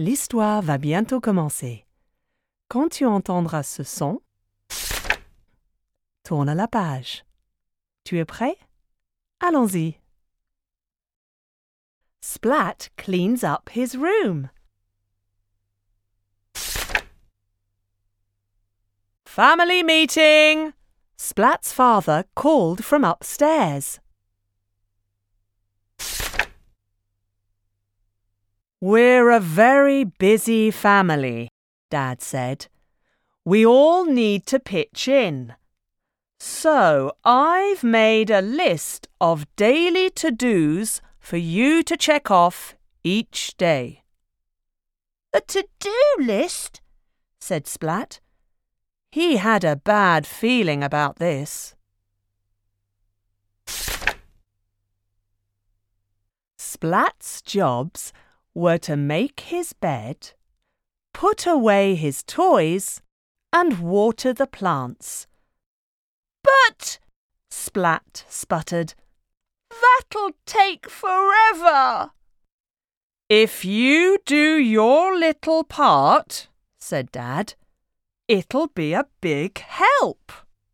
L'histoire va bientôt commencer. Quand tu entendras ce son, tourne la page. Tu es prêt? Allons-y. Splat cleans up his room. Family meeting! Splat's father called from upstairs. We're a very busy family, Dad said. We all need to pitch in. So I've made a list of daily to-dos for you to check off each day. A to-do list? Said Splat. He had a bad feeling about this. Splat's jobs were to make his bed, put away his toys, and water the plants. But, Splat sputtered, that'll take forever. If you do your little part, said Dad, it'll be a big help.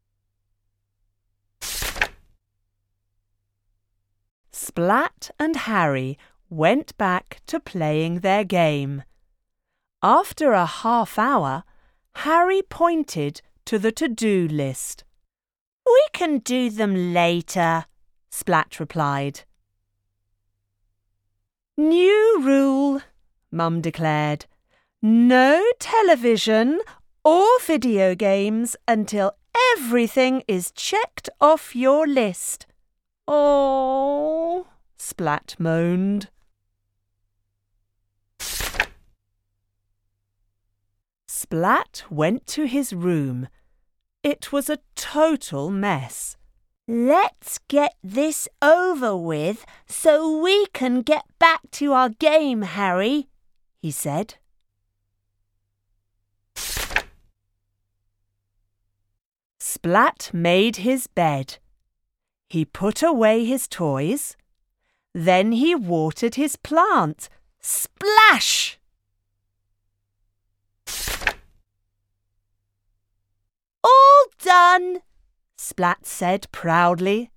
Splat and Harry went back to playing their game. After a half hour, Harry pointed to the to-do list. We can do them later, Splat replied. New rule, Mum declared. No television or video games until everything is checked off your list. Oh, Splat moaned. Splat went to his room. It was a total mess. Let's get this over with so we can get back to our game, Harry, he said. Splat made his bed. He put away his toys. Then he watered his plant. Splash! All done, Splat said proudly.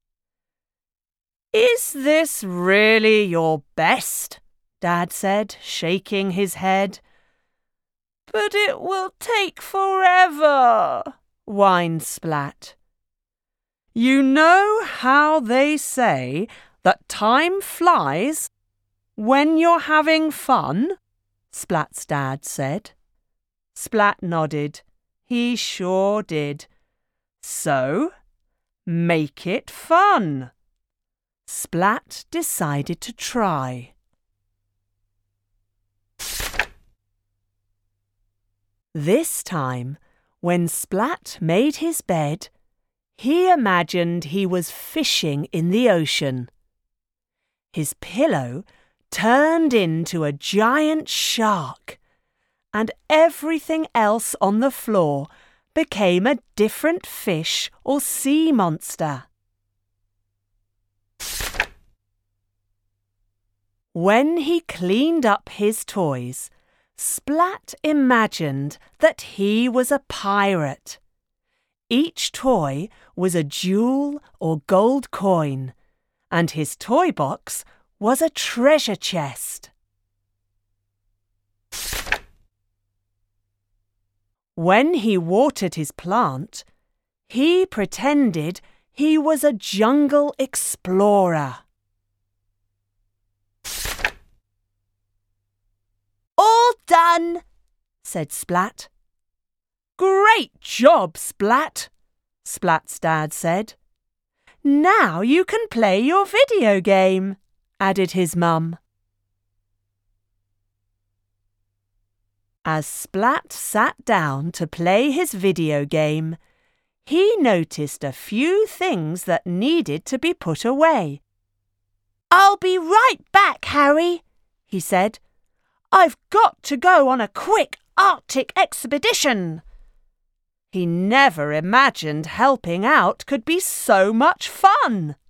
Is this really your best? Dad said, shaking his head. But it will take forever, whined Splat. You know how they say that time flies when you're having fun? Splat's dad said. Splat nodded. He sure did. So, make it fun. Splat decided to try. This time, when Splat made his bed, he imagined he was fishing in the ocean. His pillow turned into a giant shark, and everything else on the floor became a different fish or sea monster. When he cleaned up his toys, Splat imagined that he was a pirate. Each toy was a jewel or gold coin, and his toy box was a treasure chest. When he watered his plant, he pretended he was a jungle explorer. All done, said Splat. Great job, Splat, Splat's dad said. Now you can play your video game, added his mum. As Splat sat down to play his video game, he noticed a few things that needed to be put away. I'll be right back, Harry, he said. I've got to go on a quick Arctic expedition. He never imagined helping out could be so much fun.